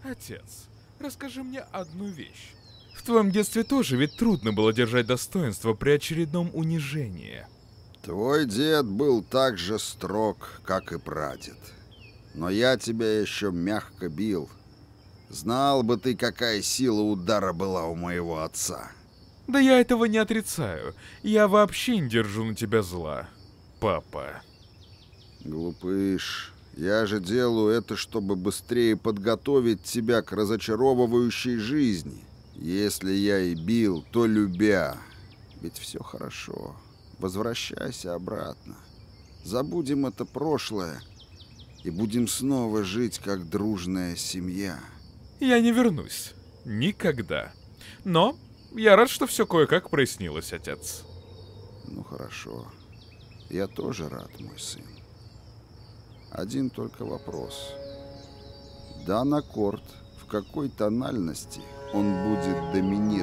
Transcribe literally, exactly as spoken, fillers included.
Отец, расскажи мне одну вещь. В твоем детстве тоже ведь трудно было держать достоинство при очередном унижении. Твой дед был так же строг, как и прадед. Но я тебя еще мягко бил. Знал бы ты, какая сила удара была у моего отца. Да я этого не отрицаю. Я вообще не держу на тебя зла, папа. Глупыш, я же делаю это, чтобы быстрее подготовить тебя к разочаровывающей жизни. Если я и бил, то любя. Ведь все хорошо. Возвращайся обратно. Забудем это прошлое и будем снова жить как дружная семья. Я не вернусь. Никогда. Но я рад, что все кое-как прояснилось, отец. Ну хорошо. Я тоже рад, мой сын. Один только вопрос. Дан аккорд, в какой тональности он будет доминировать?